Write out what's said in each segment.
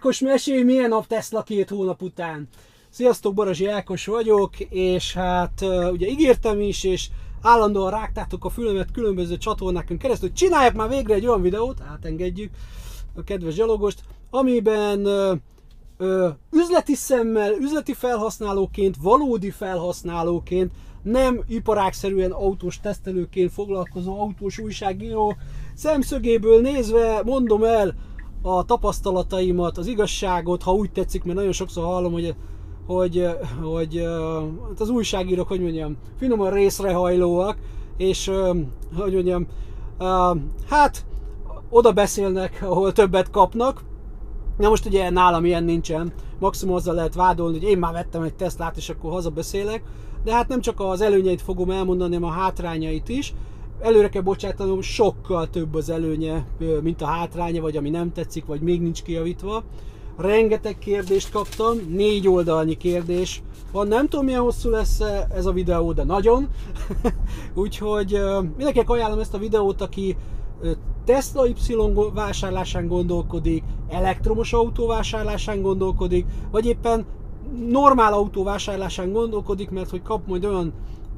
Ákos, mesélj, milyen a Tesla 2 hónap után? Sziasztok, Barazsi Ákos vagyok, és hát ugye ígértem is, és állandóan rágtátok a fülemet különböző csatornákon keresztül, hogy csináljak már végre egy olyan videót, átengedjük a kedves gyalogost, amiben üzleti szemmel, üzleti felhasználóként, valódi felhasználóként, nem iparágszerűen autós tesztelőként foglalkozó autós újságíró szemszögéből nézve mondom el a tapasztalataimat, az igazságot, ha úgy tetszik, mert nagyon sokszor hallom, hogy az újságírók, hogy mondjam, finoman részrehajlóak, és hogy mondjam, hát oda beszélnek, ahol többet kapnak. Na most ugye nálam ilyen nincsen, maximum azzal lehet vádolni, hogy én már vettem egy Teslát, és akkor hazabeszélek, de hát nem csak az előnyeit fogom elmondani, hanem a hátrányait is. Előre kell bocsátanom, sokkal több az előnye, mint a hátránya, vagy ami nem tetszik, vagy még nincs kijavítva. Rengeteg kérdést kaptam, 4 oldalnyi kérdés van, nem tudom milyen hosszú lesz ez a videó, de nagyon. Úgyhogy mindenkinek ajánlom ezt a videót, aki Tesla Y vásárlásán gondolkodik, elektromos autó vásárlásán gondolkodik, vagy éppen normál autó vásárlásán gondolkodik, mert hogy kap majd olyan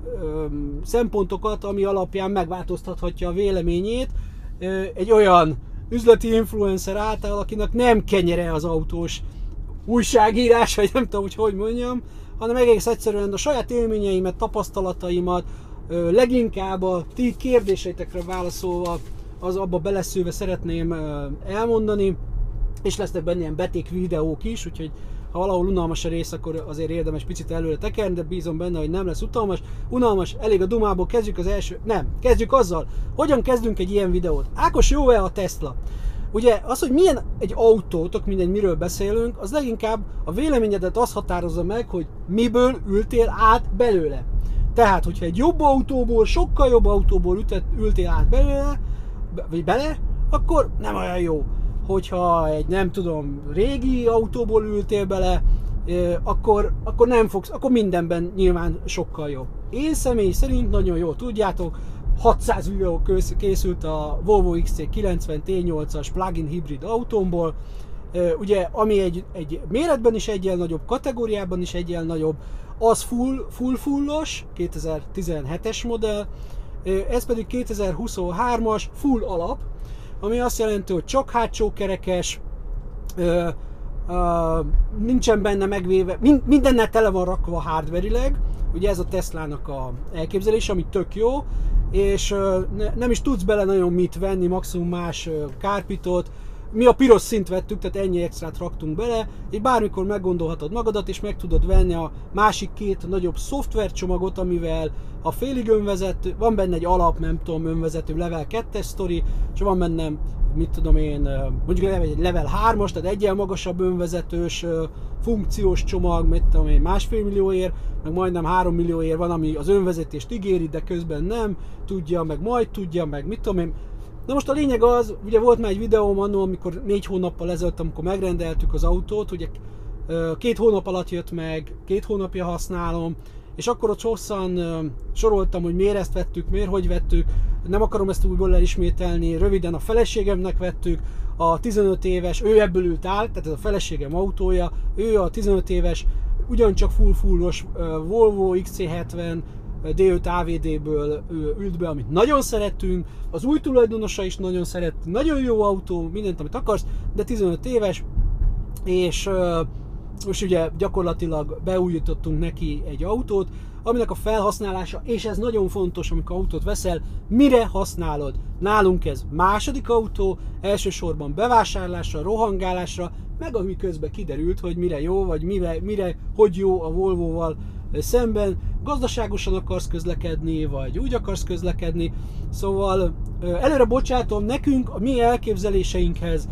szempontokat, ami alapján megváltoztathatja a véleményét egy olyan üzleti influencer által, akinek nem kenyere az autós újságírás, vagy nem tudom, hogy mondjam, hanem egész egyszerűen a saját élményeimet, tapasztalataimat, leginkább a ti kérdéseitekre válaszolva, az abba beleszőve szeretném elmondani, és lesznek benne ilyen beték videók is, úgyhogy ha valahol unalmas a rész, akkor azért érdemes picit előre tekerni, de bízom benne, hogy nem lesz unalmas, elég a dumából, kezdjük az első, nem, kezdjük azzal, hogyan kezdünk egy ilyen videót. Ákos, jó-e a Tesla? Ugye az, hogy milyen egy autó, tök mindegy, miről beszélünk, az leginkább a véleményedet az határozza meg, hogy miből ültél át belőle. Tehát, hogyha egy jobb autóból, sokkal jobb autóból ültél át belőle, vagy bele, akkor nem olyan jó. Hogyha egy, nem tudom, régi autóból ültél bele, akkor nem fogsz, akkor mindenben nyilván sokkal jobb. Én személy szerint nagyon jól tudjátok, 600 videó készült a Volvo XC90 T8-as plug-in hibrid autómból, ugye, ami egy méretben is egyen nagyobb, kategóriában is egyen nagyobb, az fullos, 2017-es modell, ez pedig 2023-as full alap, ami azt jelenti, hogy csak hátsó kerekes, nincsen benne megvéve, mindennel tele van rakva hardverileg, ugye ez a Teslának a elképzelése, ami tök jó, és nem is tudsz bele nagyon mit venni, maximum más kárpitot. Mi a piros szint vettük, tehát ennyi extrát raktunk bele, és bármikor meggondolhatod magadat, és meg tudod venni a másik 2 nagyobb szoftvercsomagot, amivel a félig önvezető, van benne egy alap, nem tudom, önvezető level 2-es sztori, és van benne, mit tudom én, mondjuk egy level 3-as, tehát egyen magasabb önvezetős funkciós csomag, mit tudom én, 1,5 millióért, meg majdnem 3 millióért van, ami az önvezetést ígéri, de közben nem tudja, meg majd tudja, meg mit tudom én. Na most a lényeg az, ugye volt már egy videóm annól, amikor 4 hónappal ezelőtt, amikor megrendeltük az autót, ugye 2 hónap alatt jött meg, 2 hónapja használom, és akkor ott hosszan soroltam, hogy miért ezt vettük, miért hogy vettük, nem akarom ezt újból elismételni, röviden a feleségemnek vettük, a 15 éves, ő ebből ült áll, tehát ez a feleségem autója, ő a 15 éves, ugyancsak fullos Volvo XC70 D5 AVD-ből ült be, amit nagyon szerettünk, az új tulajdonosa is nagyon szeret, nagyon jó autó, mindent, amit akarsz, de 15 éves, és most ugye gyakorlatilag beújítottunk neki egy autót, aminek a felhasználása, és ez nagyon fontos, amikor autót veszel, mire használod. Nálunk ez második autó, elsősorban bevásárlásra, rohangálásra, meg ami közben kiderült, hogy mire jó, vagy mire hogy jó a Volvoval szemben, gazdaságosan akarsz közlekedni, vagy úgy akarsz közlekedni. Szóval előre bocsátom, nekünk a mi elképzeléseinkhez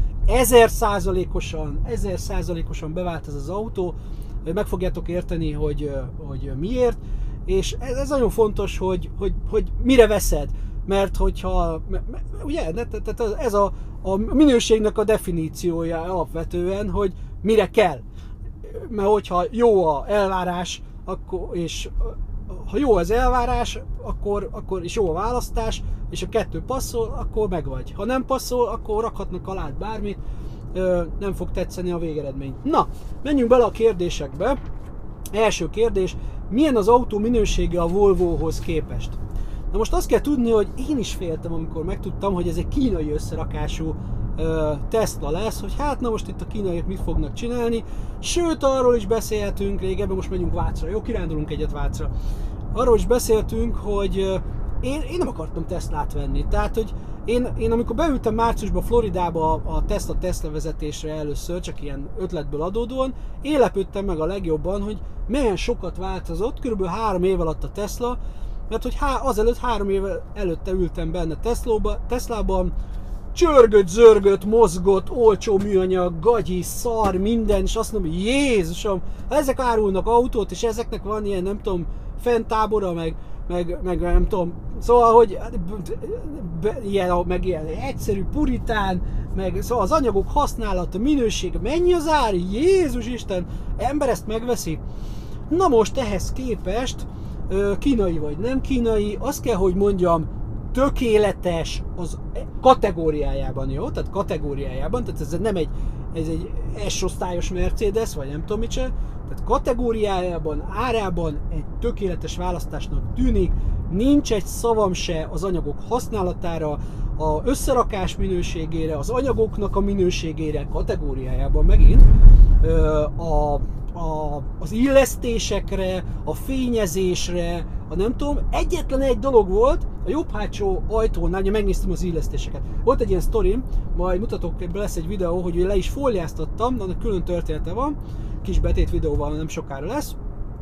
1000%-osan bevált ez az autó, meg fogjátok érteni, hogy miért, és ez nagyon fontos, hogy mire veszed, mert hogyha, ugye, ez a minőségnek a definíciója alapvetően, hogy mire kell, mert hogyha jó a elvárás, és ha jó az elvárás, akkor és jó a választás, és a 2 passzol, akkor megvagy. Ha nem passzol, akkor rakhatnak alá bármit, nem fog tetszeni a végeredmény. Na, menjünk bele a kérdésekbe. Első kérdés, milyen az autó minősége a Volvohoz képest? Na most azt kell tudni, hogy én is féltem, amikor megtudtam, hogy ez egy kínai összerakású Tesla lesz, hogy hát na most itt a kínaiak mit fognak csinálni. Sőt, arról is beszélhetünk, régebben most megyünk Vácra, jó, kirándulunk egyet Vácra. Arról is beszéltünk, hogy én nem akartam Teslát venni. Tehát, hogy én amikor beültem márciusban Floridába a Tesla vezetésre először, csak ilyen ötletből adódóan, én lepődtem meg a legjobban, hogy milyen sokat változott, kb. 3 év alatt a Tesla, mert hogy azelőtt 3 év előtte ültem benne Teslában, csörgött, zörgött, mozgott, olcsó műanyag, gagyi, szar, minden, és azt mondom, hogy Jézusom, ezek árulnak autót, és ezeknek van ilyen, nem tudom, fenntábora, meg nem tudom, szóval, hogy ilyen egyszerű, puritán, meg szóval az anyagok használata, minősége, mennyi az ár, Jézus Isten, ember ezt megveszi. Na most ehhez képest, kínai vagy nem kínai, azt kell, hogy mondjam, tökéletes az kategóriájában, jó? Tehát kategóriájában, tehát ez nem ez egy S-osztályos Mercedes, vagy nem tudom mit se, tehát kategóriájában, árában egy tökéletes választásnak tűnik, nincs egy szavam se az anyagok használatára, az összerakás minőségére, az anyagoknak a minőségére, kategóriájában megint, az illesztésekre, a fényezésre, nem tudom, egyetlen egy dolog volt, a jobb hátsó ajtónál, ugye megnéztem az illesztéseket. Volt egy ilyen sztorim, majd mutatok, lesz egy videó, hogy le is fóliáztattam, annak külön története van, kis betét videóval nem sokára lesz.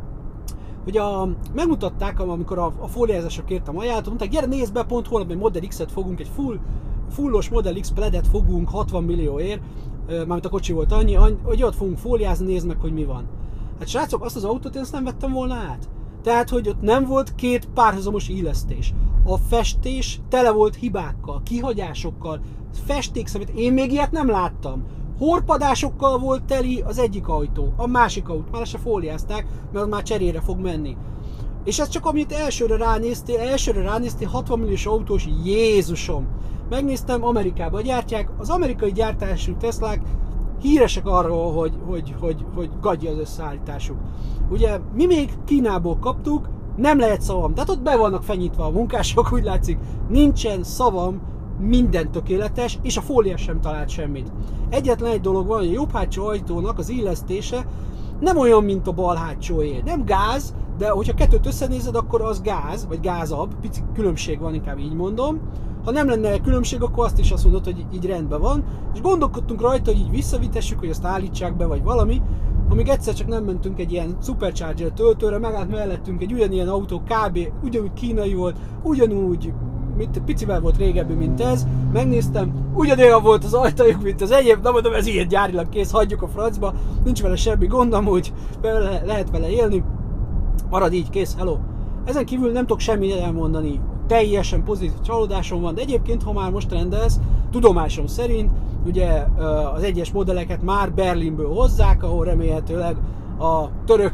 Hogy megmutatták, amikor a fóliázásra kértem ajánlatot, mondták, gyere nézd be, pont holnap egy Model X-et fogunk, egy fullos Model X pledet fogunk 60 millióért, mármint a kocsi volt annyi, hogy ott fogunk fóliázni, nézd meg, hogy mi van. Hát srácok, azt az autót én azt nem vettem volna át. Tehát, hogy ott nem volt 2 párhuzamos illesztés. A festés tele volt hibákkal, kihagyásokkal, festékszemet, én még ilyet nem láttam. Horpadásokkal volt teli az egyik autó, a másik autó, már se fóliázták, mert az már cserére fog menni. És ez csak amit elsőre ránéztél 60 milliós autós, Jézusom! Megnéztem, Amerikában gyártják, az amerikai gyártású Teslák híresek arról, hogy gagyi az összeállításuk. Ugye mi még Kínából kaptuk, nem lehet szavam, tehát ott be vannak fenyítve a munkások, úgy látszik, nincsen szavam, minden tökéletes, és a fóliás sem talált semmit. Egyetlen egy dolog van, hogy a jobb hátsó ajtónak az illesztése nem olyan, mint a bal hátsóé. Nem gáz, de hogyha kettőt összenézed, akkor az gáz, vagy gázabb, pici különbség van, inkább így mondom. Ha nem lenne különbség, akkor azt mondod, hogy így rendben van. És gondolkodtunk rajta, hogy így visszavitessük, hogy azt állítsák be, vagy valami. Amíg egyszer csak nem mentünk egy ilyen Supercharger töltőre, megállt mellettünk egy ugyanilyen autó, kb. Ugyanúgy kínai volt, ugyanúgy picivel volt régebbi, mint ez. Megnéztem, ugyanolyan volt az ajtajuk, mint az enyém, de mondom, ez ilyen gyárilag kész, hagyjuk a francba, nincs vele semmi gondom, úgy lehet vele élni. Marad így, kész, hello. Ezen kívül nem tudok semmit elmondani, teljesen pozitív csalódásom van, de egyébként, ha már most rendelsz, tudomásom szerint, ugye az egyes modelleket már Berlinből hozzák, ahol remélhetőleg a török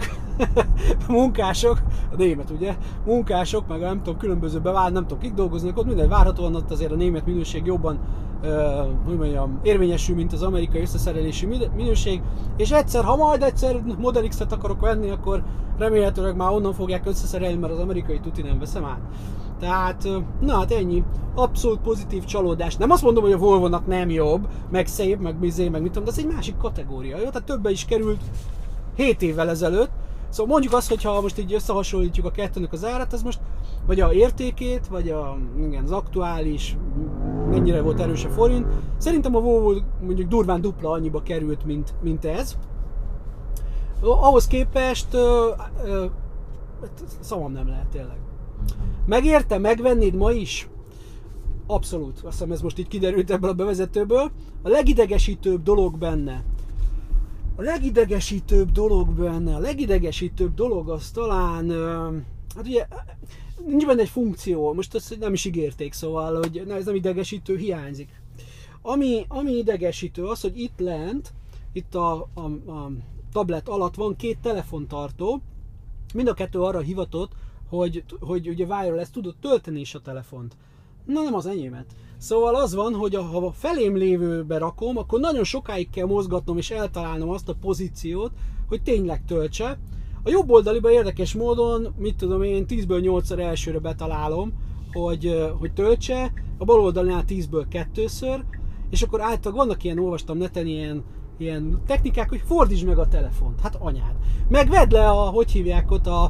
munkások, a német ugye, munkások, meg nem tudom, különböző nem tudom, kik dolgoznak ott, minden várhatóan ott azért a német minőség jobban hogy mondjam, érvényesül, mint az amerikai összeszerelési minőség, és ha majd egyszer Model X-et akarok venni, akkor remélhetőleg már onnan fogják összeszerelni, mert az amerikai tuti nem veszem át. Tehát, na hát ennyi. Abszolút pozitív csalódás. Nem azt mondom, hogy a Volvo-nak nem jobb, meg szép, meg bizé, meg mit tudom, de ez egy másik kategória, jó? Tehát többe is került 7 évvel ezelőtt. Szóval mondjuk azt, hogy ha most így összehasonlítjuk a kettőnek az árát, az most vagy a értékét, vagy az aktuális, mennyire volt erős a forint. Szerintem a Volvo mondjuk durván dupla annyiba került, mint ez. Ahhoz képest szavam nem lehet tényleg. Megérte megvennéd ma is? Abszolút. Azt hiszem ez most így kiderült ebből a bevezetőből. A legidegesítőbb dolog benne. A legidegesítőbb dolog az talán, hát ugye nincs benne egy funkció, most ezt nem is ígérték, szóval, hogy ez nem idegesítő, hiányzik. Ami idegesítő az, hogy itt lent, itt a tablet alatt van 2 telefontartó, mind a kettő arra hivatott, hogy ugye wireless tudod tölteni is a telefont. Na nem az enyémet. Szóval az van, hogy ha a felém lévőbe rakom, akkor nagyon sokáig kell mozgatnom és eltalálnom azt a pozíciót, hogy tényleg töltse. A jobb oldaliba érdekes módon, mit tudom én, 10-ből 8-szor elsőre betalálom, hogy töltse, a bal oldalnál 10-ből 2-ször, és akkor általában vannak ilyen, olvastam neten ilyen technikák, hogy fordítsd meg a telefont. Hát anyád. Meg vedd le hogy hívják ott a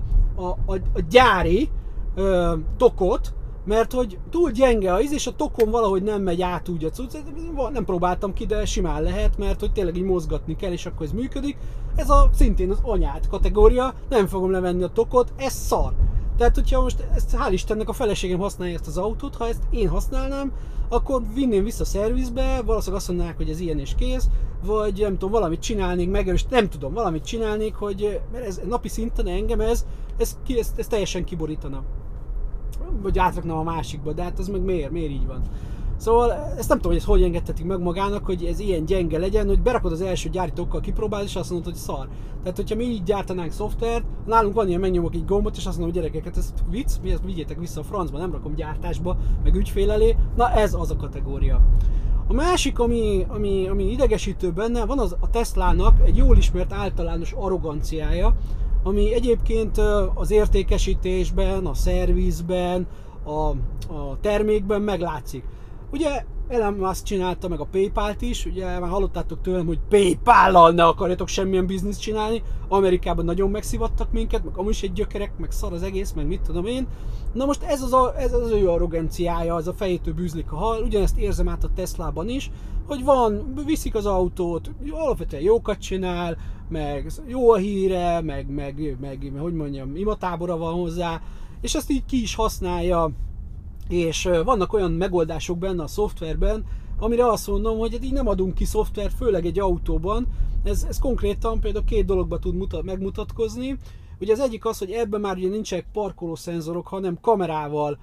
gyári tokot, mert hogy túl gyenge az, és a tokon valahogy nem megy át úgy a cucc. Nem próbáltam ki, de simán lehet, mert hogy tényleg így mozgatni kell, és akkor ez működik. Ez szintén az anyád kategória, nem fogom levenni a tokot, ez szar. Tehát, hogyha most hál' Istennek a feleségem használja ezt az autót, ha ezt én használnám, akkor vinném vissza a szervizbe, valószínűleg azt mondanák, hogy ez ilyen és kész, vagy nem tudom, valamit csinálnék, nem tudom, valamit csinálnék, mert ez napi szinten engem ez teljesen kiborítana. Vagy átraknám a másikba, de hát ez meg miért így van. Szóval ezt nem tudom, hogy ezt hogy engedhetik meg magának, hogy ez ilyen gyenge legyen, hogy berakod az első gyártókkal, kipróbálod, és azt mondod, hogy szar. Tehát, hogyha mi így gyártanánk szoftvert, nálunk van ilyen, megnyomok egy gombot, és azt mondom, hogy gyerekek, ez vicc, mi ezt vigyétek vissza a francba, nem rakom gyártásba, meg ügyfél elé. Na ez az a kategória. A másik, ami idegesítő benne, van a Teslának egy jól ismert általános arroganciája, ami egyébként az értékesítésben, a szervizben, a termékben meglátszik. Ugye Elon Musk csinálta meg a PayPal-t is, ugye már hallottátok tőlem, hogy PayPal-lal ne akarjatok semmilyen bizniszt csinálni, Amerikában nagyon megszivattak minket, meg amúgy egy gyökerek, meg szar az egész, meg mit tudom én. Na most ez az ő arroganciája, az a fejétől bűzlik a hal, ugyanezt érzem át a Teslában is, hogy viszik az autót, alapvetően jókat csinál, meg jó a híre, meg hogy mondjam, imatábora van hozzá, és ezt így ki is használja, és vannak olyan megoldások benne a szoftverben, amire azt mondom, hogy így nem adunk ki szoftvert, főleg egy autóban. Ez konkrétan például két dologba tud megmutatkozni. Ugye az egyik az, hogy ebben már ugye nincsenek parkolószenzorok, hanem kamerával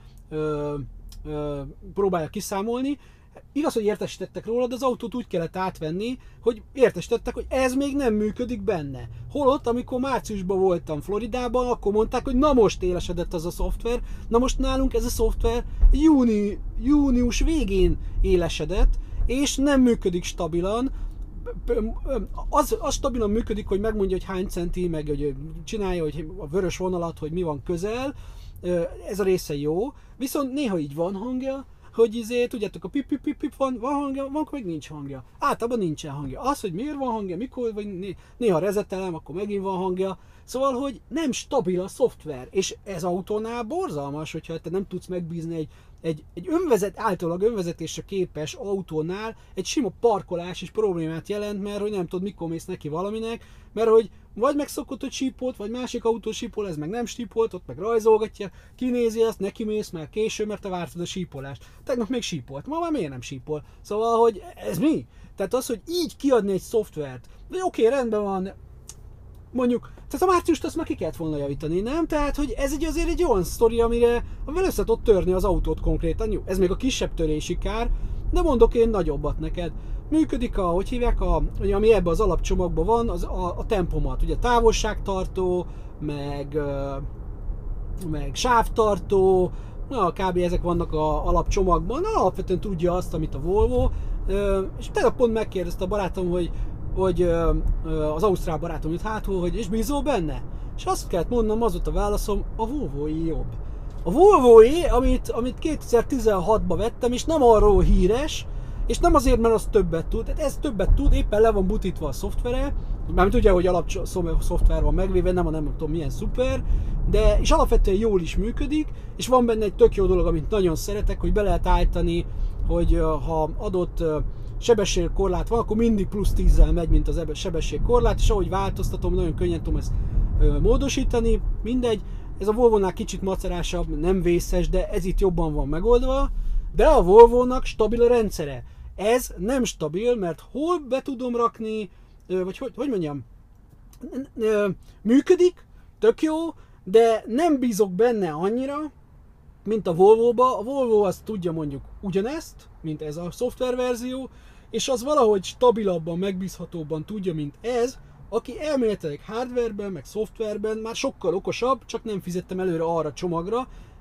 próbálja kiszámolni. Igaz, hogy értesítettek róla, de az autót úgy kellett átvenni, hogy értesítettek, hogy ez még nem működik benne. Holott, amikor márciusban voltam Floridában, akkor mondták, hogy na most élesedett az a szoftver, na most nálunk ez a szoftver június végén élesedett, és nem működik stabilan. Az stabilan működik, hogy megmondja, hogy hány centi, meg hogy csinálja, hogy a vörös vonalat, hogy mi van közel. Ez a része jó, viszont néha így van hangja, hogy tudjátok, a pip van hangja, van, hogy nincs hangja. Általában nincsen hangja. Az, hogy miért van hangja, mikor, vagy néha rezetelem, akkor megint van hangja. Szóval, hogy nem stabil a szoftver, és ez autónál borzalmas, hogyha te nem tudsz megbízni egy általában önvezetésre képes autónál egy sima parkolás is problémát jelent, mert hogy nem tudod, mikor mész neki valaminek, mert hogy vagy megszokott, hogy sípolt, vagy másik autó sípol, ez meg nem sípolt, ott meg rajzolgatja, kinézi azt, neki mész már késő, mert te vártad a sípolást. Tegnap még sípolt, ma már miért nem sípol? Szóval, hogy ez mi? Tehát az, hogy így kiadni egy szoftvert, de oké, rendben van, mondjuk, tehát a márciust azt már ki kellett volna javítani, nem? Tehát, hogy ez azért egy olyan sztori, amivel össze tudod törni az autót konkrétan. Jó, ez még a kisebb törési kár, de mondok én nagyobbat neked. Működik hogy hívják, ami ebben az alapcsomagban van, a tempomat. Ugye távolságtartó, meg sávtartó, kb. Ezek vannak a alapcsomagban. Alapvetően tudja azt, amit a Volvo. És tegnap pont megkérdezte a barátom, hogy az ausztrál barátom jött hátul, hogy és bízol benne? És azt kellett mondanom, az volt a válaszom, a Volvo-i jobb. A Volvo-i, amit 2016-ban vettem, és nem arról híres, és nem azért, mert az többet tud, tehát ez többet tud, éppen le van butítva a szoftvere, mármint ugye, hogy szoftver van megvéve, nem tudom milyen szuper, de és alapvetően jól is működik, és van benne egy tök jó dolog, amit nagyon szeretek, hogy be lehet állítani, hogy ha adott sebességkorlát van, akkor mindig plusz 10-zel megy, mint az sebességkorlát, és ahogy változtatom, nagyon könnyen tudom ezt módosítani, mindegy. Ez a Volvo-nál kicsit macerásabb, nem vészes, de ez itt jobban van megoldva, de a Volvo-nak stabil a rendszere. Ez nem stabil, mert hol be tudom rakni, vagy hogy mondjam, működik, tök jó, de nem bízok benne annyira, mint a Volvo-ba. A Volvo azt tudja mondjuk ugyanezt, mint ez a szoftververzió, és az valahogy stabilabban, megbízhatóbban tudja, mint ez, aki elméletileg hardwareben, meg szoftverben már sokkal okosabb, csak nem fizettem előre arra csomagra,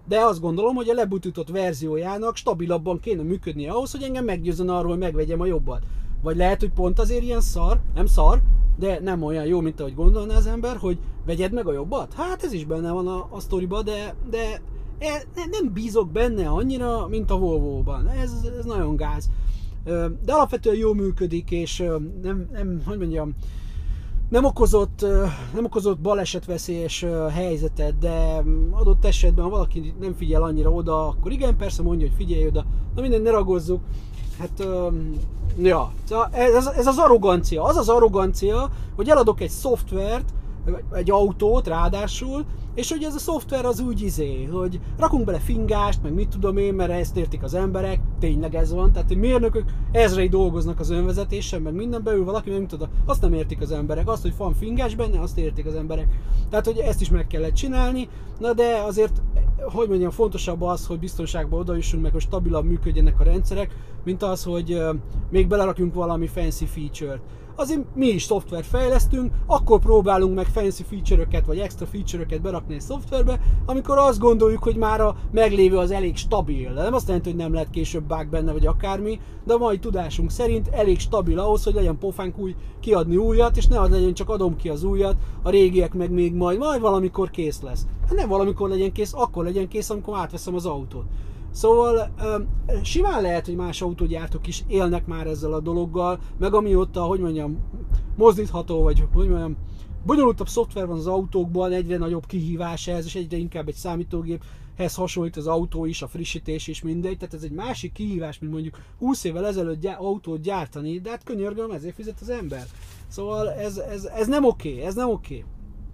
de azt gondolom, hogy a lebutított verziójának stabilabban kéne működnie ahhoz, hogy engem meggyőzön arról, hogy megvegyem a jobbat. Vagy lehet, hogy pont azért ilyen szar, nem szar, de nem olyan jó, mint ahogy gondolná az ember, hogy vegyed meg a jobbat. Hát ez is benne van a sztoriba, de nem bízok benne annyira, mint a Volvo-ban. Ez nagyon gáz. De alapvetően jól működik, és hogy mondjam, nem okozott balesetveszélyes helyzetet, de adott esetben, ha valaki nem figyel annyira oda, akkor igen, persze mondja, hogy figyelj oda. Na mindegy, ne ragozzuk. Hát, ja, ez az arrogancia. Az az arrogancia, hogy eladok egy szoftvert, egy autót ráadásul, és hogy ez a szoftver az úgy hogy rakunk bele fingást, meg mit tudom én, mert ezt értik az emberek, tényleg ez van, tehát mérnökök ezrei dolgoznak az önvezetésen, meg minden beül valaki, meg mit tudom, azt nem értik az emberek, azt, hogy van fingás benne, azt értik az emberek. Tehát, hogy ezt is meg kellett csinálni, na de azért, hogy mondjam, fontosabb az, hogy biztonságban odajussunk, meg hogy stabilabb működjenek a rendszerek, mint az, hogy még belerakjunk valami fancy feature-t. Azért mi is szoftvert fejlesztünk, akkor próbálunk meg fancy feature-öket vagy extra feature-öket berakni egy szoftverbe, amikor azt gondoljuk, hogy már a meglévő az elég stabil. De nem azt jelenti, hogy nem lehet később bug benne vagy akármi, de a mai tudásunk szerint elég stabil ahhoz, hogy legyen pofánk kiadni újat, és ne az legyen csak adom ki az újat, a régiek meg még majd valamikor kész lesz. Hát nem valamikor legyen kész, akkor legyen kész, amikor átveszem az autót. Szóval simán lehet, hogy más autógyártók is élnek már ezzel a dologgal, meg amióta, hogy mondjam, mozdítható, vagy hogy mondjam, bonyolultabb szoftver van az autókban, egyre nagyobb kihívás ez, és egyre inkább egy számítógéphez hasonlít az autó is, a frissítés is, mindegy. Tehát ez egy másik kihívás, mint mondjuk 20 évvel ezelőtt autót gyártani, de hát könyörgöm, ezért fizet az ember. Szóval ez nem oké, ez nem oké.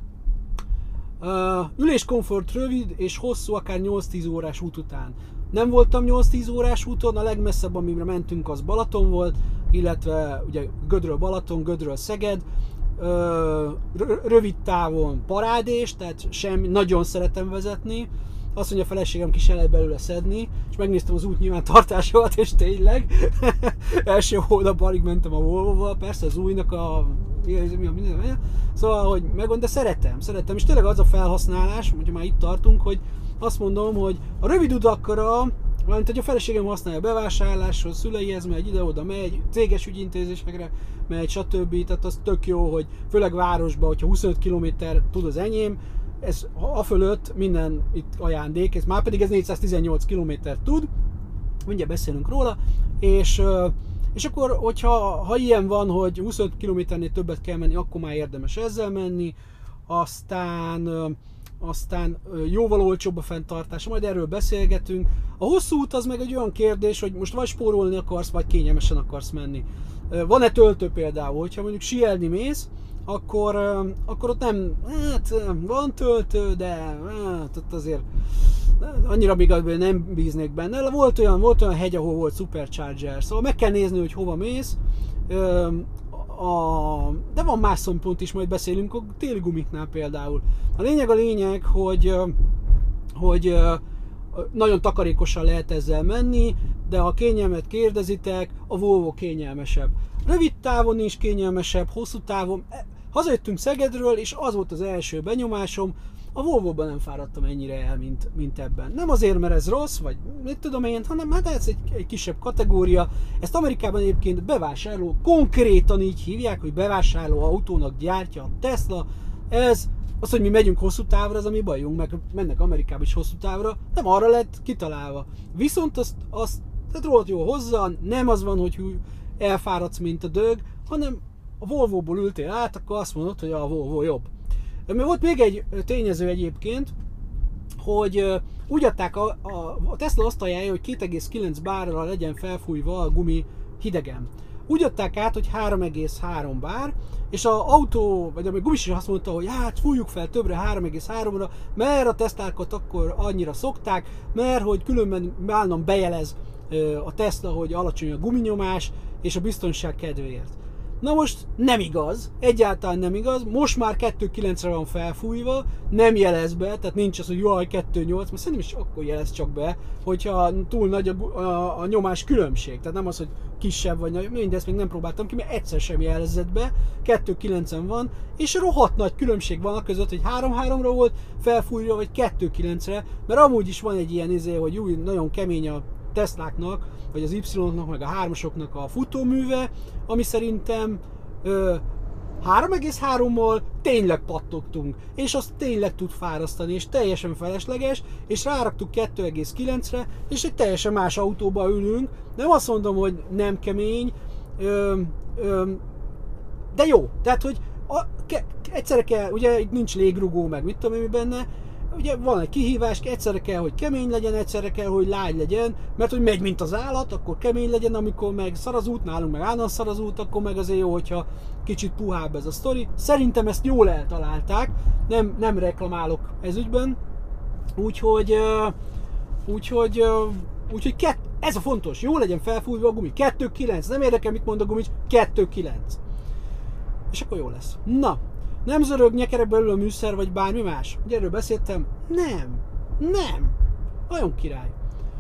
Üléskomfort rövid és hosszú, akár 8-10 órás út után. Nem voltam 8-10 órás úton, a legmesszebb, amire mentünk, az Balaton volt, illetve ugye Gödről Balaton, Gödről Szeged. Rövid távon parádés, tehát semmi, nagyon szeretem vezetni. Azt mondja, a feleségem ki se lehet belőle szedni, és megnéztem az út nyilvántartásokat, és tényleg első hónapban alig mentem a Volvo-val, persze az újnak szóval, hogy megvan, de szeretem, és tényleg az a felhasználás, hogyha már itt tartunk, hogy azt mondom, hogy a rövid utakra, valamint hogy a feleségem használja bevásárláshoz, szüleihez megy, ide-oda megy, céges ügyintézésekre megy, stb. Tehát az tök jó, hogy főleg városban, hogyha 25 km tud az enyém, ez a fölött minden itt ajándék, ez már pedig ez 418 km tud, mindjárt beszélünk róla, és akkor, hogyha ilyen van, hogy 25 km-nél többet kell menni, akkor már érdemes ezzel menni, aztán jóval olcsóbb a fenntartása, majd erről beszélgetünk. A hosszú út az meg egy olyan kérdés, hogy most vagy spórolni akarsz, vagy kényelmesen akarsz menni. Van-e töltő például, hogyha mondjuk síelni mész, akkor ott nem, hát van töltő, de hát azért annyira még nem bíznék benne. Volt olyan hegy, ahol volt supercharger, szóval meg kell nézni, hogy hova mész. De van más szempont is, majd beszélünk a téli gumiknál például. A lényeg, hogy nagyon takarékosan lehet ezzel menni, de ha kényelmet kérdezitek, a Volvo kényelmesebb. Rövid távon is kényelmesebb, hosszú távon. Hazajöttünk Szegedről, és az volt az első benyomásom, a Volvo-ban nem fáradtam ennyire el, mint ebben. Nem azért, mert ez rossz, vagy mit tudom én, hanem hát ez egy kisebb kategória. Ezt Amerikában egyébként bevásárló, konkrétan így hívják, hogy bevásárló autónak gyártja a Tesla. Ez az, hogy mi megyünk hosszú távra, az a mi bajunk, meg mennek Amerikába is hosszú távra, nem arra lett kitalálva. Viszont azt rohadt jó hozzá, nem az van, hogy elfáradsz, mint a dög, hanem a Volvo-ból ültél át, akkor azt mondod, hogy a Volvo jobb. Mert volt még egy tényező egyébként, hogy úgy adták a Tesla azt ajánlja, hogy 2,9 bárra legyen felfújva a gumi hidegen. Úgy adták át, hogy 3,3 bár, és az autó, vagy a gumis is azt mondta, hogy hát fújjuk fel többre 3,3-ra, mert a Teslákat akkor annyira szokták, mert hogy különben állandóan bejelez a Tesla, hogy alacsony a guminyomás, és a biztonság kedvéért. Na most nem igaz, egyáltalán nem igaz, most már 2.9-re van felfújva, nem jelez be, tehát nincs az, hogy jaj 2.8, mert szerintem is akkor jelez csak be, hogyha túl nagy a nyomás különbség, tehát nem az, hogy kisebb vagy nagyobb, mindezt még nem próbáltam ki, mert egyszer sem jelzett be, 2.9-en van, és rohadt nagy különbség van a között, hogy 3.3-ra volt felfújva, vagy 2.9-re, mert amúgy is van egy ilyen hogy új, nagyon kemény a Tesláknak, vagy az Y-nak, meg a 3-asoknak a futóműve, ami szerintem 3,3-mal tényleg pattogtunk, és azt tényleg tud fárasztani, és teljesen felesleges, és ráraktuk 2,9-re, és egy teljesen más autóba ülünk. Nem azt mondom, hogy nem kemény, de jó, tehát, hogy egyszerre kell, ugye itt nincs légrugó, meg mit tudom én benne, ugye van egy kihívás, egyszerre kell, hogy kemény legyen, egyszerre kell, hogy lágy legyen, mert hogy megy, mint az állat, akkor kemény legyen, amikor meg szar az út, nálunk meg állandóan szar az út, akkor meg azért jó, hogyha kicsit puhább ez a sztori. Szerintem ezt jól eltalálták, nem reklamálok ez ügyben, úgyhogy ez a fontos, jó legyen felfújva a gumi, 2.9, nem érdekel, mit mond a gumi, 2.9. És akkor jó lesz. Na, nem zörög, nyekerek belül a műszer, vagy bármi más? Ugye erről beszéltem? Nem. Nagyon király.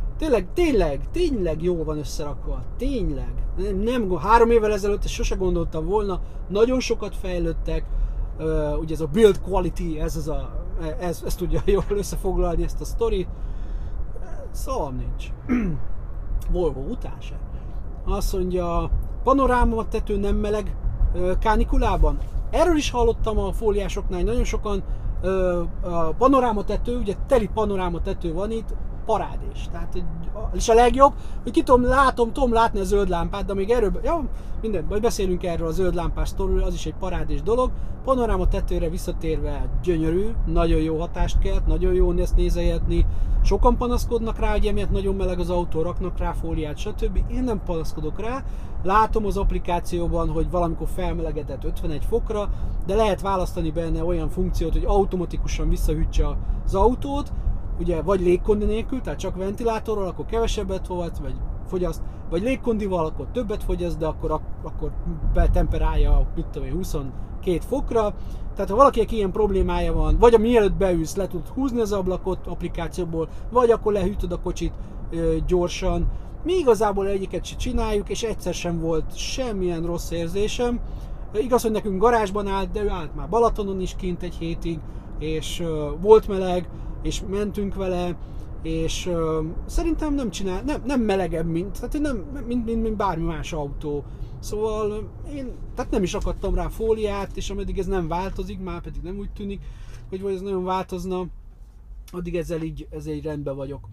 Tényleg jó van összerakva. Tényleg. Nem 3 évvel ezelőtt ezt sose gondoltam volna. Nagyon sokat fejlődtek. Ugye ez a build quality, ez tudja jól összefoglalni ezt a sztorit. Szóval nincs. Volvo után se. Azt mondja, panoráma tető nem meleg kánikulában. Erről is hallottam a fóliásoknál, nagyon sokan a panoráma tető, ugye teli panoráma tető van itt, parádés. Tehát, és a legjobb, hogy tudom látni a zöld lámpát, de még erről, majd beszélünk erről a zöld lámpás sztoriról, az is egy parádés dolog. Panoráma tetőre visszatérve gyönyörű, nagyon jó hatást kelt, nagyon jó ezt nézegetni. Sokan panaszkodnak rá, hogy emiatt nagyon meleg az autó, raknak rá fóliát, stb. Én nem panaszkodok rá. Látom az applikációban, hogy valamikor felmelegedett 51 fokra, de lehet választani benne olyan funkciót, hogy automatikusan visszahűtse az autót, ugye vagy légkondi nélkül, tehát csak ventilátorral, akkor kevesebbet fogyaszt, vagy légkondival, akkor többet fogyaszt, de akkor betemperálja, mit tudom én, 22 fokra. Tehát ha valakinek ilyen problémája van, vagy mielőtt beülsz, le tud húzni az ablakot applikációból, vagy akkor lehűtöd a kocsit gyorsan. Mi igazából egyiket se csináljuk, és egyszer sem volt semmilyen rossz érzésem. Igaz, hogy nekünk garázsban állt, de ő állt már Balatonon is kint egy hétig, és volt meleg, és mentünk vele, és szerintem nem melegebb, mint bármi más autó. Szóval én nem is akadtam rá fóliát, és ameddig ez nem változik, már pedig nem úgy tűnik, hogy ez nagyon változna, addig ezzel így rendben vagyok.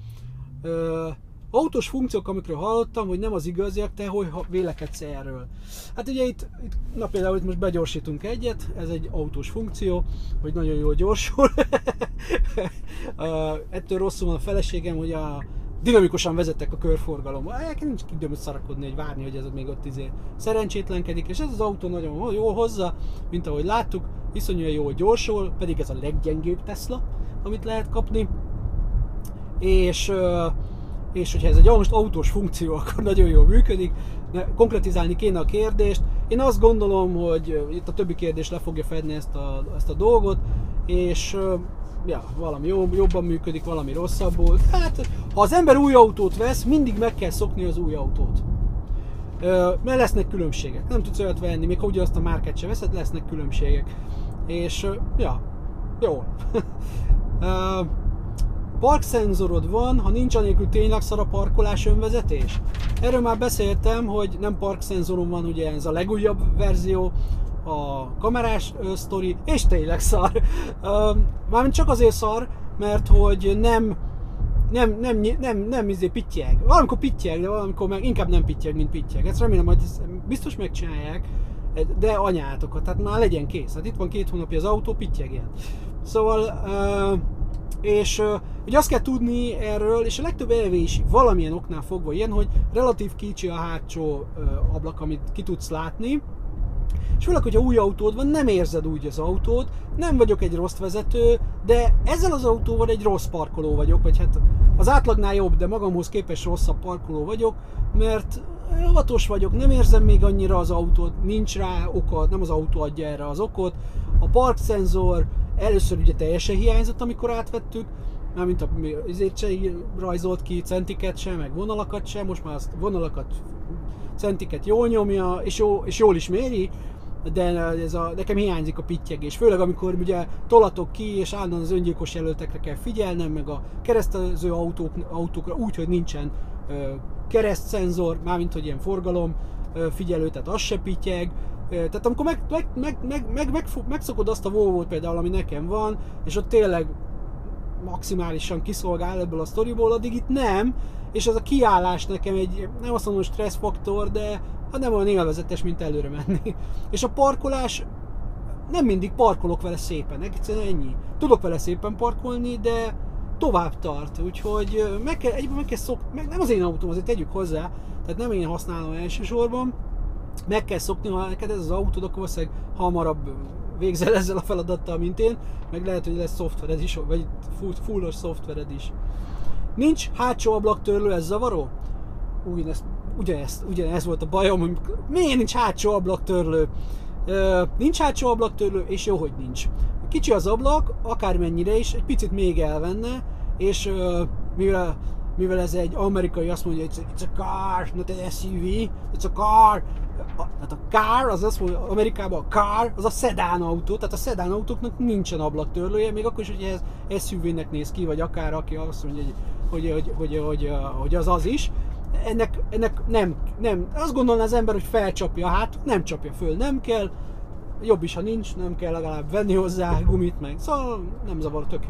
Autós funkciók, amikről hallottam, hogy nem az igaziak, te hogy vélekedsz erről? Hát ugye itt például itt most begyorsítunk egyet, ez egy autós funkció, hogy nagyon jól gyorsul. Ettől rosszul van a feleségem, hogy dinamikusan vezettek a körforgalomba. Nincs időm szarakodni, hogy várni, hogy ez még ott szerencsétlenkedik, és ez az autó nagyon jól hozza, mint ahogy láttuk, iszonyúan jól gyorsul, pedig ez a leggyengébb Tesla, amit lehet kapni. És hogyha ez egy most autós funkció, akkor nagyon jól működik. Konkretizálni kéne a kérdést. Én azt gondolom, hogy itt a többi kérdés le fogja fedni ezt a dolgot, és valami jobban működik, valami rosszabbul. Hát, ha az ember új autót vesz, mindig meg kell szokni az új autót. Mert lesznek különbségek. Nem tudsz olyat venni, még ha ugyanazt a márkát se veszed, lesznek különbségek. És jó. Parkszenzorod van, ha nincs anélkül tényleg szar a parkolás önvezetés? Erről már beszéltem, hogy nem parkszenzorom van, ugye ez a legújabb verzió, a kamerás sztori, és tényleg szar. Mármint csak azért szar, mert hogy nem pittyeg. Valamikor pittyeg, de valamikor meg inkább nem pittyeg, mint pittyeg. Ezt remélem, hogy biztos megcsinálják, de anyátokat, tehát már legyen kész. Hát itt van 2 hónapja az autó, pittyegjen. Szóval és ugye azt kell tudni erről, és a legtöbb EV is valamilyen oknál fogva ilyen, hogy relatív kicsi a hátsó ablak, amit ki tudsz látni, és főleg, hogyha új autód van, nem érzed úgy az autót, nem vagyok egy rossz vezető, de ezzel az autóval egy rossz parkoló vagyok, vagy hát az átlagnál jobb, de magamhoz képest rosszabb parkoló vagyok, mert óvatos vagyok, nem érzem még annyira az autót, nincs rá oka, nem az autó adja erre az okot. A parkszenzor először ugye teljesen hiányzott, amikor átvettük, mármint azért se rajzolt ki centiket sem, meg vonalakat sem, most már azt vonalakat, centiket jól nyomja, és jól is méri, de nekem hiányzik a pittyegés, főleg amikor ugye tolatok ki, és állandóan az öngyilkos jelöltekre kell figyelnem, meg a keresztező autókra úgy, hogy nincsen keresztszenzor, mármint hogy ilyen forgalom figyelő, tehát az se pittyeg. Tehát amikor megszokod azt a Volvo-t például, ami nekem van, és ott tényleg maximálisan kiszolgál ebből a sztoriból, addig itt nem, és ez a kiállás nekem egy, nem azt mondom, stresszfaktor, de nem olyan élvezetes, mint előre menni. És a parkolás, nem mindig parkolok vele szépen, egyszerűen ennyi. Tudok vele szépen parkolni, de tovább tart, úgyhogy meg kell szokni, nem az én autóm, azért tegyük hozzá, tehát nem én használom elsősorban, meg kell szokni, ha neked ez az autód, akkor valószínűleg hamarabb végzel ezzel a feladattal, mint én, meg lehet, hogy lesz szoftvered is, vagy fullos szoftvered is. Nincs hátsó ablaktörlő, ez zavaró? Ugyanez volt a bajom, hogy miért nincs hátsó ablaktörlő? Nincs hátsó ablaktörlő, és jó, hogy nincs. Kicsi az ablak, akármennyire is, egy picit még elvenne, és mivel ez egy amerikai, azt mondja, hogy it's a car, not an SUV, it's a car. Tehát a car, az azt mondja, Amerikában a car, az a szedán autó, tehát a szedán autóknak nincsen ablaktörlője, még akkor is, hogy ez SUV-nek néz ki, vagy akár aki azt mondja, hogy az is. Ennek nem, azt gondolná az ember, hogy felcsapja, hát nem csapja föl, nem kell, jobb is, ha nincs, nem kell legalább venni hozzá gumit meg, szóval nem zavar, tök jó.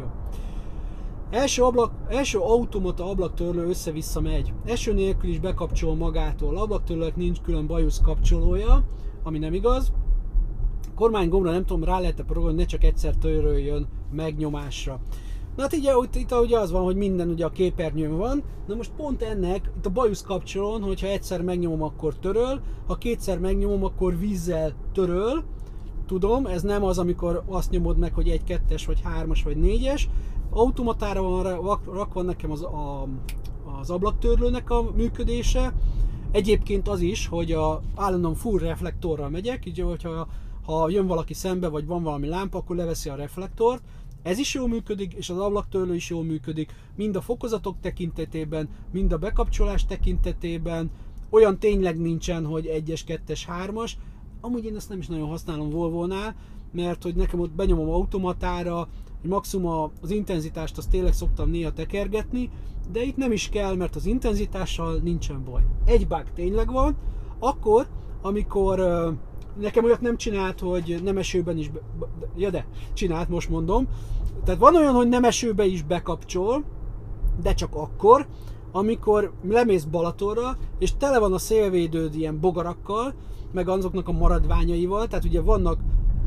Első automata ablaktörlő össze-vissza megy. Eső nélkül is bekapcsol magától. Ablaktörlőnek nincs külön bajusz kapcsolója, ami nem igaz. Kormánygombra nem tudom, rá lehet-e programolni, ne csak egyszer töröljön megnyomásra. Na hát itt ugye az van, hogy minden ugye a képernyőn van. Na most pont ennek, itt a bajusz kapcsolón, hogyha egyszer megnyomom, akkor töröl, ha kétszer megnyomom, akkor vízzel töröl. Tudom, ez nem az, amikor azt nyomod meg, hogy 1, 2-es, vagy 3-as, vagy 4-es. Automatára van rakva nekem az ablaktörlőnek a működése. Egyébként az is, hogy állandóan full reflektorral megyek, így hogyha jön valaki szembe, vagy van valami lámpa, akkor leveszi a reflektort. Ez is jól működik, és az ablaktörlő is jól működik, mind a fokozatok tekintetében, mind a bekapcsolás tekintetében. Olyan tényleg nincsen, hogy 1-es, 2-es, 3-as. Amúgy én ezt nem is nagyon használom Volvo-nál, mert hogy nekem ott benyomom automatára, hogy maximum az intenzitást azt tényleg szoktam néha tekergetni, de itt nem is kell, mert az intenzitással nincsen baj. Egy bug tényleg van, akkor, amikor nekem olyat nem csinált, hogy nem esőben is, csinált, most mondom. Tehát van olyan, hogy nem esőbe is bekapcsol, de csak akkor, amikor lemész Balatonra, és tele van a szélvédőd ilyen bogarakkal, meg azoknak a maradványaival, tehát ugye vannak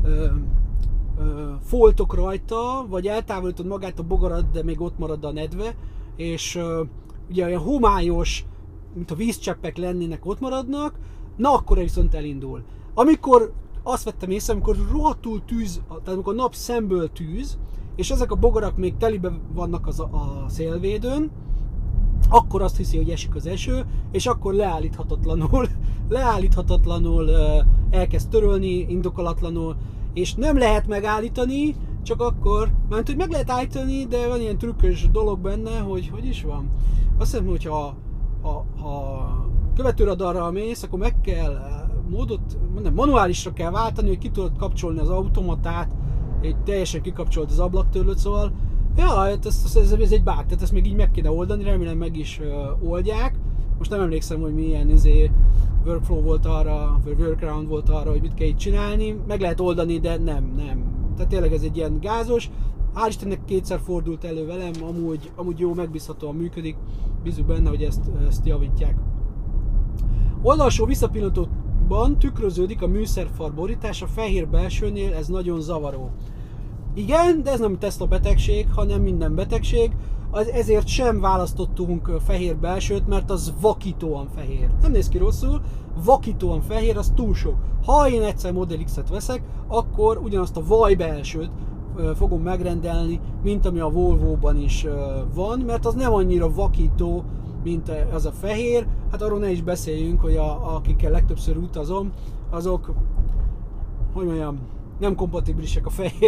foltok rajta, vagy eltávolítod magát a bogarat, de még ott marad a nedve, és ugye olyan homályos, mint a vízcseppek lennének, ott maradnak, na akkor viszont elindul. Amikor azt vettem észre, amikor rohadtul tűz, tehát amikor nap szemből tűz, és ezek a bogarak még telibe vannak a szélvédőn, akkor azt hiszi, hogy esik az eső, és akkor leállíthatatlanul elkezd törölni, indokolatlanul, és nem lehet megállítani, csak akkor, mert hogy meg lehet állítani, de van ilyen trükkös dolog benne, hogy is van. Azt hiszem, hogy ha követőradarral mész, akkor meg kell manuálisra kell váltani, hogy ki tudod kapcsolni az automatát, hogy teljesen kikapcsolt az ablaktörlőt, szóval ja, ez egy bug, tehát ezt még így meg kéne oldani, remélem meg is oldják. Most nem emlékszem, hogy milyen workflow volt arra, vagy workaround volt arra, hogy mit kell itt csinálni. Meg lehet oldani, de nem. Tehát tényleg ez egy ilyen gázos. Hál' Istennek kétszer fordult elő velem, amúgy jó, megbízhatóan működik. Bízunk benne, hogy ezt javítják. Oldalsó visszapillantóban tükröződik a műszerfal borítás, a fehér belsőnél ez nagyon zavaró. Igen, de ez nem Tesla betegség, hanem minden betegség. Ezért sem választottunk fehér belsőt, mert az vakítóan fehér. Nem néz ki rosszul, vakítóan fehér, az túl sok. Ha én egyszer Model X-et veszek, akkor ugyanazt a vaj belsőt fogom megrendelni, mint ami a Volvo-ban is van, mert az nem annyira vakító, mint az a fehér. hát arról ne is beszéljünk, hogy akikkel legtöbbször utazom, azok, hogy mondjam, nem kompatibilisek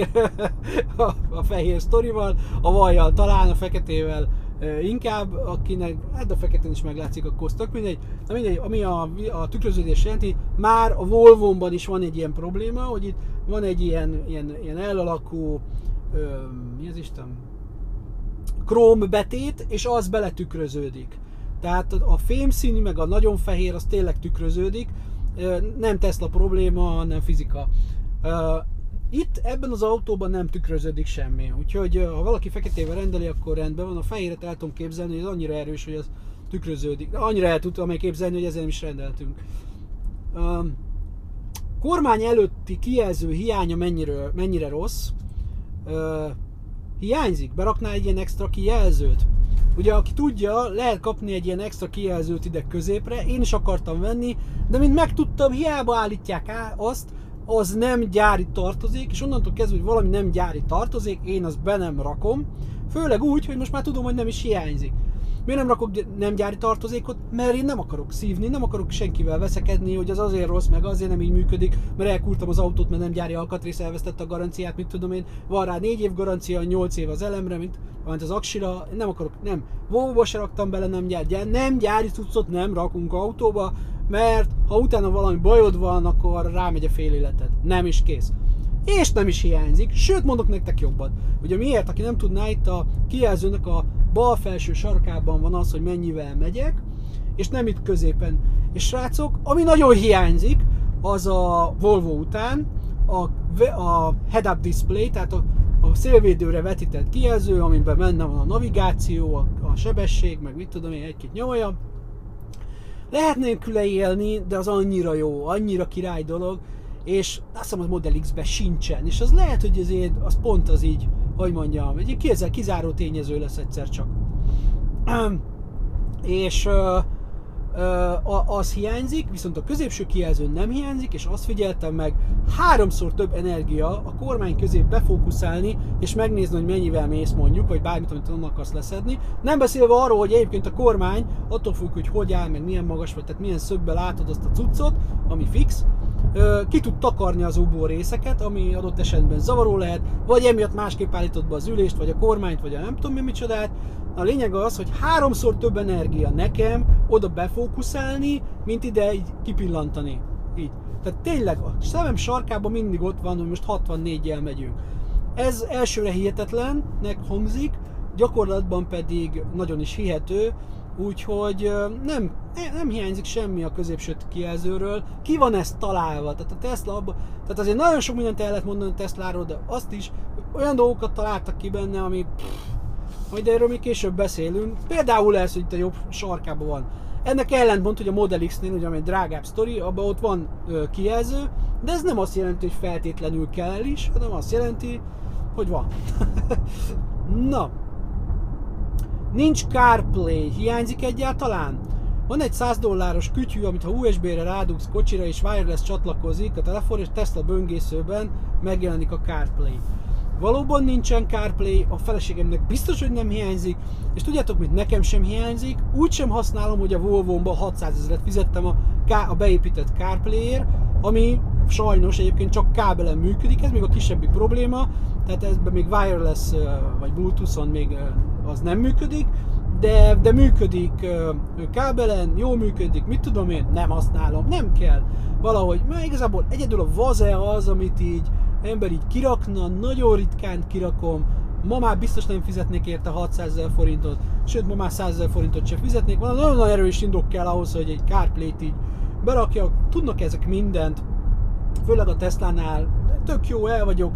a fehér sztorival, a vajjal talán, a feketével inkább, akinek, hát a feketén is meglátszik, akkor az tök mindegy. De mindegy, ami a tükröződés jelenti, már a Volvóban is van egy ilyen probléma, hogy itt van egy ilyen L-alakú, mi az Isten? Króm betét, és az beletükröződik. Tehát a fémszínű, meg a nagyon fehér, az tényleg tükröződik. Nem Tesla probléma, hanem fizika. Itt ebben az autóban nem tükröződik semmi, úgyhogy ha valaki feketével rendeli, akkor rendben van. A fehéret el tudom képzelni, hogy ez annyira erős, hogy az tükröződik. De annyira el tudom képzelni, hogy ezzel is rendeltünk. Kormány előtti kijelző hiánya mennyire rossz? Hiányzik? Beraknál egy ilyen extra kijelzőt? Ugye, aki tudja, lehet kapni egy ilyen extra kijelzőt ide középre, én is akartam venni, de mint megtudtam, hiába állítják azt, az nem gyári tartozék, és onnantól kezdve, hogy valami nem gyári tartozék, én azt be nem rakom, főleg úgy, hogy most már tudom, hogy nem is hiányzik. Miért nem rakok nem gyári tartozékot? Mert én nem akarok szívni, nem akarok senkivel veszekedni, hogy az azért rossz, meg azért nem így működik, mert elkúrtam az autót, mert nem gyári alkatrész, elvesztette a garanciát, mit tudom én, van rá 4 év garancia, 8 év az elemre, mint az aksira, nem akarok, nem. Volvo-ba se raktam bele nem gyári cuccot nem rakunk autóba, mert ha utána valami bajod van, akkor rámegy a fél életed. Nem is kész. És nem is hiányzik, sőt mondok nektek jobbat. Ugye miért? Aki nem tudná, itt a kijelzőnek a bal felső sarkában van az, hogy mennyivel megyek, és nem itt középen. És srácok, ami nagyon hiányzik, az a Volvo után a head-up display, tehát a szélvédőre vetített kijelző, amiben benne van a navigáció, a sebesség, meg mit tudom én, egy-két nyomolja. Lehet nélküle élni, de az annyira jó, annyira király dolog, és azt hiszem, az Model X-ben sincsen, és az lehet, hogy azért az pont az így, hogy mondjam, egy kizáró tényező lesz egyszer csak. És az hiányzik, viszont a középső kijelző nem hiányzik, és azt figyeltem meg, 3-szor több energia a kormány közé befókuszálni, és megnézni, hogy mennyivel mész mondjuk, vagy bármit, amit onnan akarsz leszedni. Nem beszélve arról, hogy egyébként a kormány, attól függ, hogy áll, meg milyen magas vagy, tehát milyen szögbe látod azt a cuccot, ami fix, ki tud takarni az ugbó részeket, ami adott esetben zavaró lehet, vagy emiatt másképp állítod be az ülést, vagy a kormányt, vagy a nem tudom mi micsodát. A lényeg az, hogy 3-szor több energia nekem oda befókuszálni, mint ide így kipillantani. Így. Tehát tényleg a szemem sarkában mindig ott van, hogy most 64-jel megyünk. Ez elsőre hihetetlennek hangzik, gyakorlatban pedig nagyon is hihető, úgyhogy nem hiányzik semmi a középső kijelzőről. Ki van ez találva? Tehát a Tesla tehát azért nagyon sok mindent el lehet mondani a Tesláról, de azt is, olyan dolgokat találtak ki benne, ami majd erről még később beszélünk. Például ez, hogy itt a jobb sarkában van. Ennek ellentmond, hogy a Model X-nél, ugye, ami egy drágább sztori, abban ott van kijelző, de ez nem azt jelenti, hogy feltétlenül kell is, hanem azt jelenti, hogy van. Na. Nincs CarPlay, hiányzik egyáltalán? Van egy $100 kütyű, amit ha USB-re rádugsz kocsira és wireless csatlakozik a telefon, és Tesla böngészőben megjelenik a CarPlay. Valóban nincsen CarPlay, a feleségemnek biztos, hogy nem hiányzik, és tudjátok, mit nekem sem hiányzik, úgy sem használom, hogy a Volvo-ban 600 000-et fizettem a beépített CarPlay-ért, ami sajnos egyébként csak kábelen működik, ez még a kisebbik probléma, tehát ezben még wireless vagy Bluetooth-on még az nem működik, de működik kábelen, jól működik, mit tudom én, nem használom, nem kell valahogy, mert igazából egyedül a Vaze az, amit így ember így kirakna, nagyon ritkán kirakom, ma már biztos nem fizetnék érte 600 000 forintot, sőt ma már 100 000 forintot sem fizetnék, van nagyon erős indok kell ahhoz, hogy egy CarPlay-t így berakjak, tudnak ezek mindent, főleg a Teslánál, tök jó, el vagyok,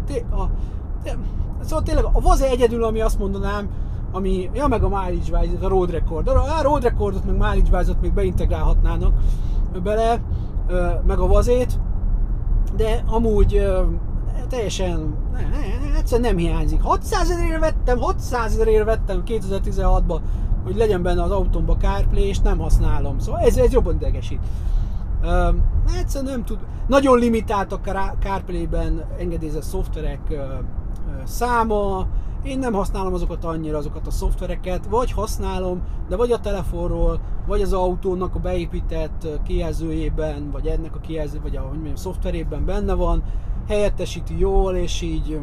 szóval tényleg a Vaze egyedül, ami azt mondanám, ami, ja meg a mileage-wise, a road record, a road recordot meg mileage-wise-ot még beintegrálhatnának bele, meg a Vazét, de amúgy teljesen, egyszerűen nem hiányzik. 600 000-ért vettem 2016-ban, hogy legyen benne az autómba CarPlay, és nem használom, szóval ez jobban idegesít. Egyszerűen nem tud, nagyon limitált a CarPlay-ben engedélyezett szoftverek száma, én nem használom azokat annyira, azokat a szoftvereket, vagy használom, de vagy a telefonról, vagy az autónak a beépített kijelzőjében, vagy ennek a kijelző, vagy a szoftverében benne van, helyettesíti jól, és így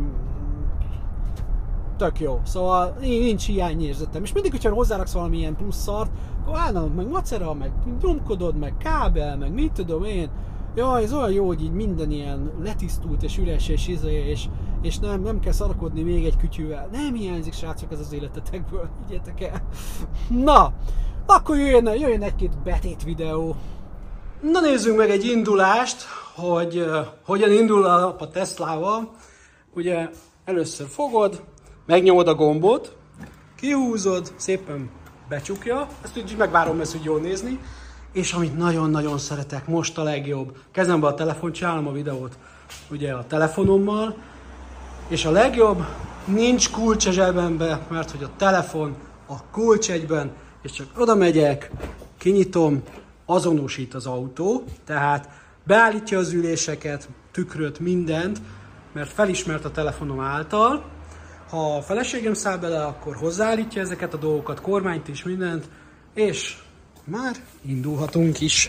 tök jó. Szóval nincs hiányérzetem. És mindig, hogyha hozzáraksz valamilyen plusz szart, akkor állandóan meg macera, meg nyomkodod, meg kábel, meg mit tudom én. Jaj, ez olyan jó, hogy így minden ilyen letisztult és üres és nem kell szarakodni még egy kütyűvel. Nem hiányzik, srácok, ez az életetekből. Higgyetek el. Na, akkor jöjjön egy-két betét videó. Na nézzünk meg egy indulást, hogy hogyan indul a nap a Teslával. Ugye először fogod, megnyomod a gombot, kihúzod, szépen becsukja, ezt úgy megvárom, ezt úgy jól nézni, és amit nagyon-nagyon szeretek, most a legjobb, kezembe a telefon, csinálom a videót ugye a telefonommal, és a legjobb, nincs kulcs a zsebembe, mert hogy a telefon a kulcsegyben, és csak oda megyek, kinyitom, azonosít az autó, tehát beállítja az üléseket, tükröt, mindent, mert felismert a telefonom által. Ha a feleségem száll bele, akkor hozzáállítja ezeket a dolgokat, kormányt is, mindent, és már indulhatunk is.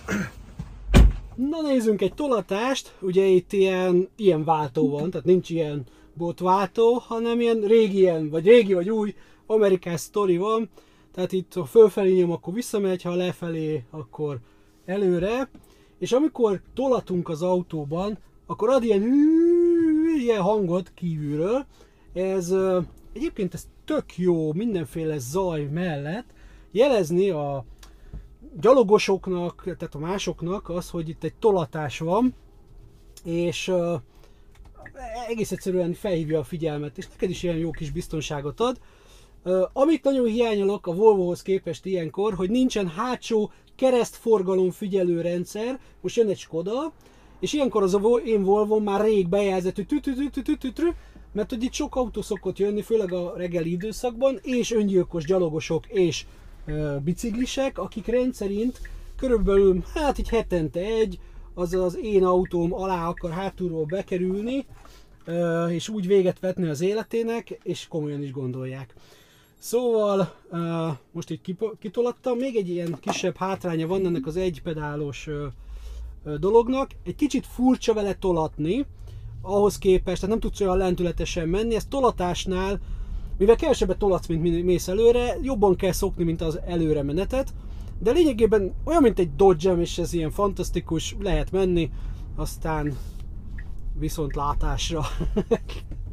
Na nézzünk egy tolatást, ugye itt ilyen váltó van, tehát nincs ilyen botváltó, hanem ilyen régi vagy új amerikás sztori van, tehát itt ha fölfelé nyom, akkor visszamegy, ha lefelé, akkor előre, és amikor tolatunk az autóban, akkor ad ilyen hangot kívülről. Egyébként ez tök jó mindenféle zaj mellett jelezni a gyalogosoknak, tehát a másoknak az, hogy itt egy tolatás van, és egész egyszerűen felhívja a figyelmet, és neked is ilyen jó kis biztonságot ad. Amit nagyon hiányolok a Volvohoz képest ilyenkor, hogy nincsen hátsó keresztforgalom figyelő rendszer, most jön egy Skoda, és ilyenkor az én Volvo már rég bejelzett, hogy mert hogy itt sok autó szokott jönni, főleg a reggeli időszakban, és öngyilkos gyalogosok és biciklisek, akik rendszerint körülbelül, hát így hetente egy, az én autóm alá akar hátulról bekerülni, és úgy véget vetni az életének, és komolyan is gondolják. Szóval most itt kitolattam, még egy ilyen kisebb hátránya van ennek az egypedálos dolognak. Egy kicsit furcsa vele tolatni, ahhoz képest, tehát nem tudsz olyan lendületesen menni, ez tolatásnál, mivel kevesebbet tolatsz, mint mész előre, jobban kell szokni, mint az előre menetet, de lényegében olyan, mint egy Dodge-em, és ez ilyen fantasztikus, lehet menni, aztán viszontlátásra.